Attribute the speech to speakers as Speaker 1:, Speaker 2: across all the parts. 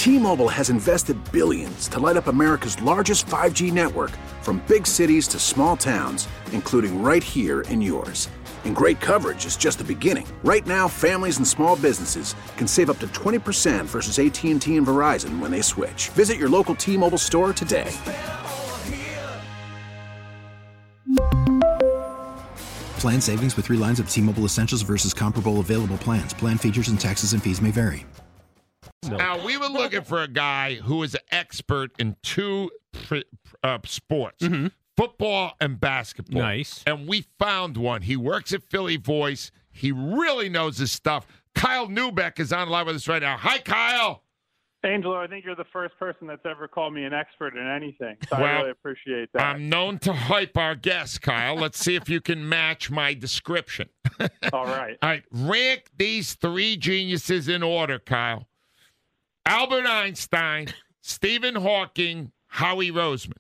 Speaker 1: T-Mobile has invested billions to light up America's largest 5G network, from big cities to small towns, including right here in yours. And great coverage is just the beginning. Right now, families and small businesses can save up to 20% versus AT&T and Verizon when they switch. Visit your local T-Mobile store today.
Speaker 2: Plan savings with 3 lines of T-Mobile Essentials versus comparable available plans. Plan features and taxes and fees may vary.
Speaker 3: Now, we were looking for a guy who is an expert in 2 sports.
Speaker 4: Mm-hmm.
Speaker 3: Football and basketball.
Speaker 4: Nice.
Speaker 3: And we found one. He works at Philly Voice. He really knows his stuff. Kyle Neubeck is on live with us right now. Hi, Kyle.
Speaker 5: Angelo, I think you're the first person that's ever called me an expert in anything. So
Speaker 3: Well,
Speaker 5: I really appreciate that.
Speaker 3: I'm known to hype our guests, Kyle. Let's see if you can match my description.
Speaker 5: All right.
Speaker 3: All right. Rank these 3 geniuses in order, Kyle. Albert Einstein, Stephen Hawking, Howie Roseman.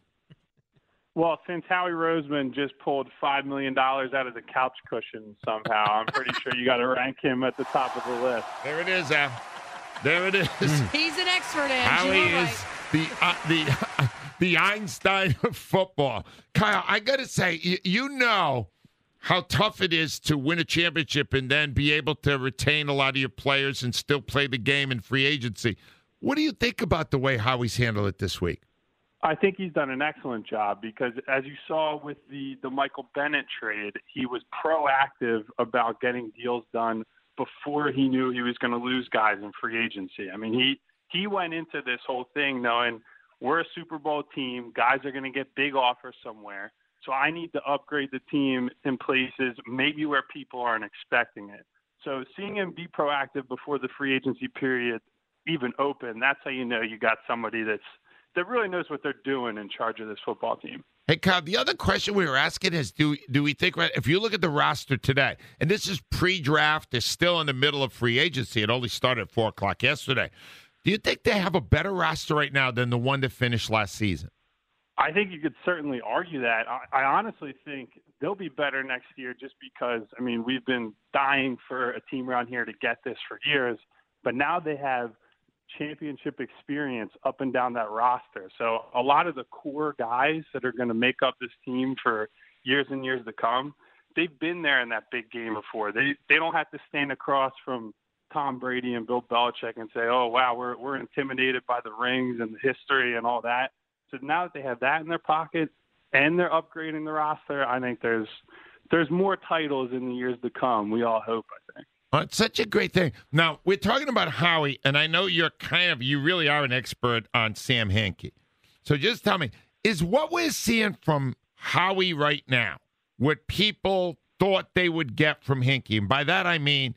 Speaker 5: Well, since Howie Roseman just pulled $5 million out of the couch cushion somehow, I'm pretty sure you got to rank him at the top of the list.
Speaker 3: There it is, Al. There it is.
Speaker 6: He's an expert,
Speaker 3: Howie
Speaker 6: Angelo.
Speaker 3: is the Einstein of football. Kyle, I got to say, you know how tough it is to win a championship and then be able to retain a lot of your players and still play the game in free agency. What do you think about the way Howie's handled it this week?
Speaker 5: I think he's done an excellent job because, as you saw with the Michael Bennett trade, he was proactive about getting deals done before he knew he was going to lose guys in free agency. I mean, he went into this whole thing knowing we're a Super Bowl team. Guys are going to get big offers somewhere. So I need to upgrade the team in places maybe where people aren't expecting it. So seeing him be proactive before the free agency period even open, that's how you know you got somebody that really knows what they're doing in charge of this football team.
Speaker 3: Hey, Kyle, the other question we were asking is, do we think, if you look at the roster today, and this is pre-draft, they're still in the middle of free agency. It only started at 4 o'clock yesterday. Do you think they have a better roster right now than the one that finished last season?
Speaker 5: I think you could certainly argue that. I honestly think they'll be better next year just because, I mean, we've been dying for a team around here to get this for years, but now they have championship experience up and down that roster. So a lot of the core guys that are going to make up this team for years and years to come, they've been there in that big game before. They don't have to stand across from Tom Brady and Bill Belichick and say, oh, wow, we're intimidated by the rings and the history and all that. So now that they have that in their pocket and they're upgrading the roster, I think there's more titles in the years to come. We all hope, I think.
Speaker 3: Oh, it's such a great thing. Now, we're talking about Howie, and I know you really are an expert on Sam Hinkie. So just tell me, is what we're seeing from Howie right now what people thought they would get from Hinkie? And by that I mean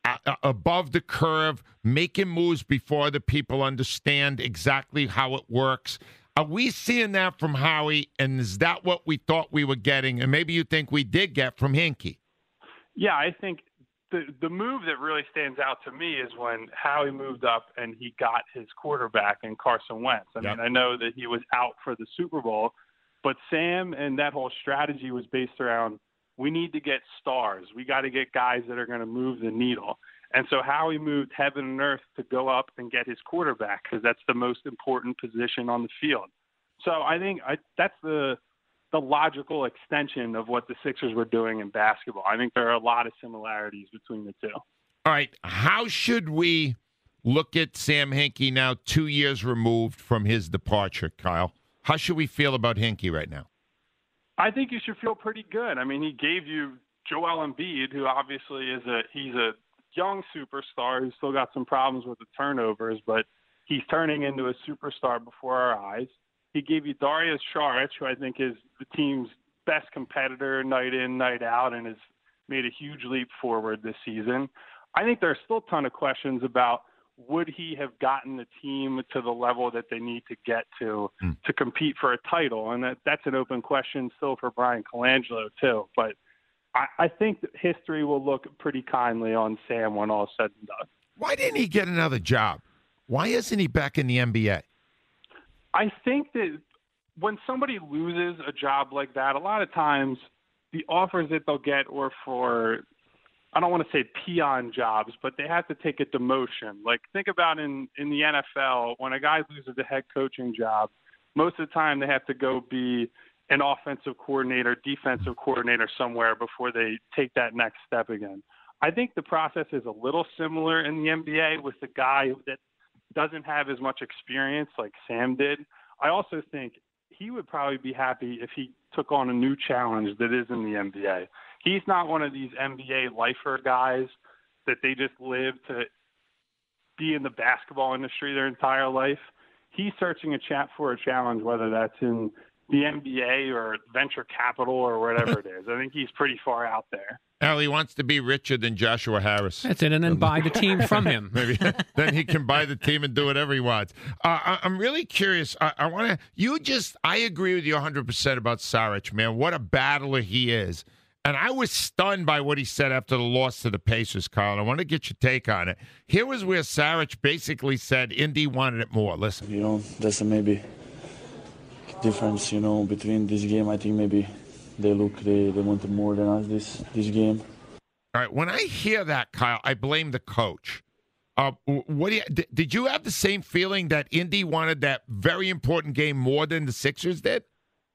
Speaker 3: above the curve, making moves before the people understand exactly how it works. Are we seeing that from Howie, and is that what we thought we were getting? And maybe you think we did get from Hinkie.
Speaker 5: Yeah, I think the move that really stands out to me is when Howie moved up and he got his quarterback in Carson Wentz. I mean, I know that he was out for the Super Bowl, but Sam and that whole strategy was based around we need to get stars. We got to get guys that are going to move the needle. And so Howie moved heaven and earth to go up and get his quarterback because that's the most important position on the field. So I think that's the logical extension of what the Sixers were doing in basketball. I think there are a lot of similarities between the two.
Speaker 3: All right. How should we look at Sam Hinkie now 2 years removed from his departure, Kyle? How should we feel about Hinkie right now?
Speaker 5: I think you should feel pretty good. I mean, he gave you Joel Embiid, who obviously he's a young superstar who's still got some problems with the turnovers, but he's turning into a superstar before our eyes. He gave you Darius Saric, who I think is the team's best competitor night in, night out, and has made a huge leap forward this season. I think there's still a ton of questions about would he have gotten the team to the level that they need to get to compete for a title? And that's an open question still for Brian Colangelo, too. But I think that history will look pretty kindly on Sam when all is said and done.
Speaker 3: Why didn't he get another job? Why isn't he back in the NBA?
Speaker 5: I think that when somebody loses a job like that, a lot of times the offers that they'll get are for I don't want to say peon jobs, but they have to take a demotion. Like, think about in the NFL, when a guy loses a head coaching job, most of the time they have to go be an offensive coordinator, defensive coordinator somewhere before they take that next step again. I think the process is a little similar in the NBA with the guy that doesn't have as much experience like Sam did. I also think he would probably be happy if he took on a new challenge that is in the NBA. He's not one of these NBA lifer guys that they just live to be in the basketball industry their entire life. He's searching for a challenge, whether that's in the NBA or venture capital or whatever it is. I think he's pretty far out there.
Speaker 3: Al, he wants to be richer than Joshua Harris.
Speaker 4: That's it, and then buy the team from him.
Speaker 3: Maybe then he can buy the team and do whatever he wants. I'm really curious. I want to. I agree with you 100% about Saric, man. What a battler he is. And I was stunned by what he said after the loss to the Pacers, Kyle. And I want to get your take on it. Here was where Saric basically said Indy wanted it more. Listen.
Speaker 7: That's a maybe difference, between this game. I think maybe they wanted more than us this game.
Speaker 3: All right. When I hear that, Kyle, I blame the coach. Did you have the same feeling that Indy wanted that very important game more than the Sixers did?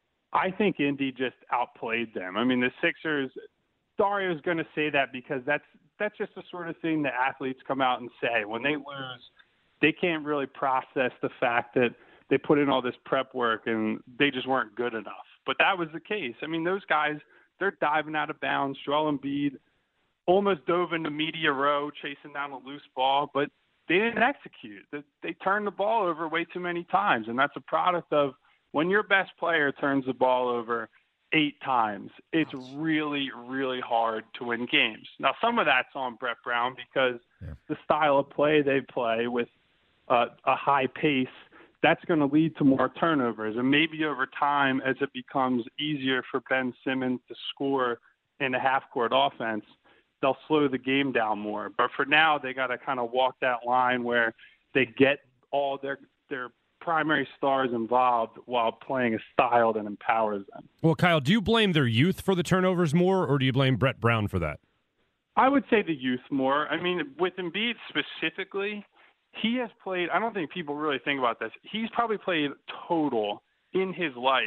Speaker 5: I think Indy just outplayed them. I mean, the Sixers, Dario's going to say that because that's just the sort of thing that athletes come out and say. When they lose, they can't really process the fact that they put in all this prep work and they just weren't good enough. But that was the case. I mean, those guys, they're diving out of bounds. Joel Embiid almost dove into media row chasing down a loose ball, but they didn't execute. They turned the ball over way too many times, and that's a product of when your best player turns the ball over 8 times, it's really, really hard to win games. Now, some of that's on Brett Brown because the style of play they play with a high pace, that's going to lead to more turnovers. And maybe over time, as it becomes easier for Ben Simmons to score in a half-court offense, they'll slow the game down more. But for now, they got to kind of walk that line where they get all their primary stars involved while playing a style that empowers them.
Speaker 8: Well, Kyle, do you blame their youth for the turnovers more, or do you blame Brett Brown for that?
Speaker 5: I would say the youth more. I mean, with Embiid specifically, he has played – I don't think people really think about this. He's probably played total in his life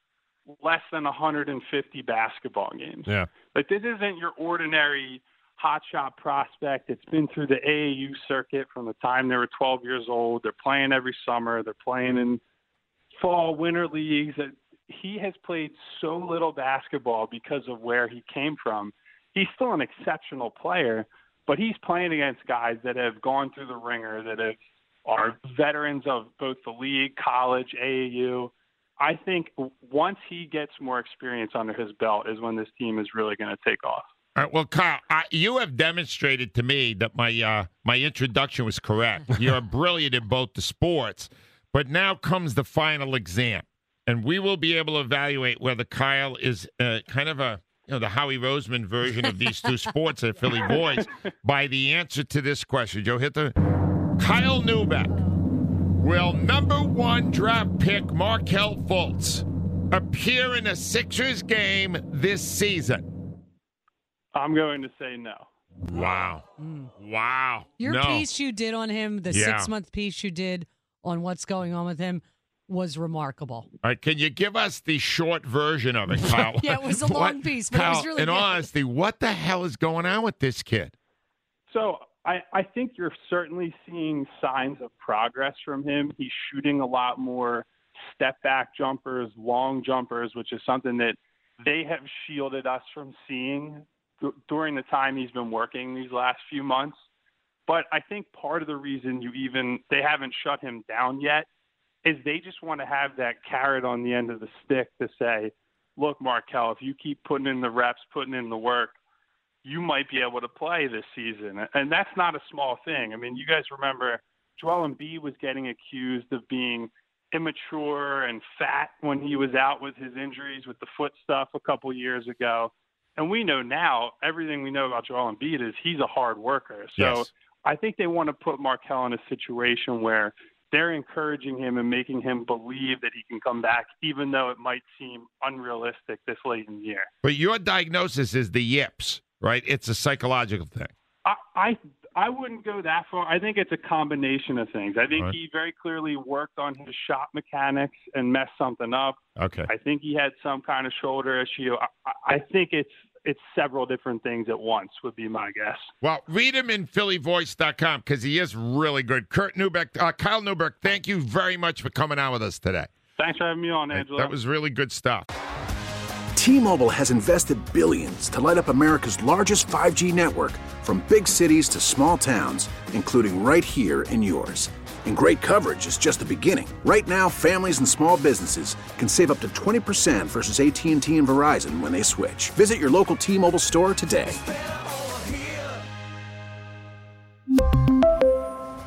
Speaker 5: less than 150 basketball games.
Speaker 8: Yeah.
Speaker 5: Like, this isn't your ordinary hotshot prospect. It's been through the AAU circuit from the time they were 12 years old. They're playing every summer. They're playing in fall, winter leagues. He has played so little basketball because of where he came from. He's still an exceptional player, but he's playing against guys that have gone through the ringer, that are veterans of both the league, college, AAU. I think once he gets more experience under his belt is when this team is really going to take off.
Speaker 3: All right, well, Kyle, you have demonstrated to me that my introduction was correct. You're brilliant in both the sports, but now comes the final exam, and we will be able to evaluate whether Kyle is kind of the Howie Roseman version of these two sports at Philly Boys by the answer to this question. Joe, hit the Kyle Neubeck. Will number 1 draft pick Markelle Fultz appear in a Sixers game this season?
Speaker 5: I'm going to say no.
Speaker 3: Wow. Wow.
Speaker 6: Your piece you did on him, the 6-month piece you did on what's going on with him, was remarkable.
Speaker 3: All right, can you give us the short version of it, Kyle?
Speaker 6: Yeah, it was a long piece, but
Speaker 3: Kyle,
Speaker 6: it was really
Speaker 3: in
Speaker 6: good.
Speaker 3: all honesty, what the hell is going on with this kid?
Speaker 5: So I think you're certainly seeing signs of progress from him. He's shooting a lot more step-back jumpers, long jumpers, which is something that they have shielded us from seeing during the time he's been working these last few months. But I think part of the reason they haven't shut him down yet is they just want to have that carrot on the end of the stick to say, look, Markelle, if you keep putting in the reps, putting in the work, you might be able to play this season. And that's not a small thing. I mean, you guys remember Joel Embiid was getting accused of being immature and fat when he was out with his injuries with the foot stuff a couple years ago. And we know now, everything we know about Joel Embiid is he's a hard worker. So
Speaker 3: yes.
Speaker 5: I think they want to put Markelle in a situation where they're encouraging him and making him believe that he can come back, even though it might seem unrealistic this late in the year.
Speaker 3: But your diagnosis is the yips. right? It's a psychological thing.
Speaker 5: I wouldn't go that far. I think it's a combination of things. I think
Speaker 3: Right.
Speaker 5: he very clearly worked on his shot mechanics and messed something up.
Speaker 3: Okay.
Speaker 5: I think he had some kind of shoulder issue. I think it's several different things at once would be my guess.
Speaker 3: Well, read him in PhillyVoice.com because he is really good. Kyle Newberg, thank you very much for coming on with us today.
Speaker 5: Thanks for having me on, Angelo.
Speaker 3: That was really good stuff.
Speaker 1: T-Mobile has invested billions to light up America's largest 5G network, from big cities to small towns, including right here in yours. And great coverage is just the beginning. Right now, families and small businesses can save up to 20% versus AT&T and Verizon when they switch. Visit your local T-Mobile store today.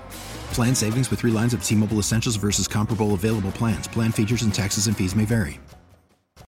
Speaker 2: Plan savings with 3 lines of T-Mobile Essentials versus comparable available plans. Plan features and taxes and fees may vary.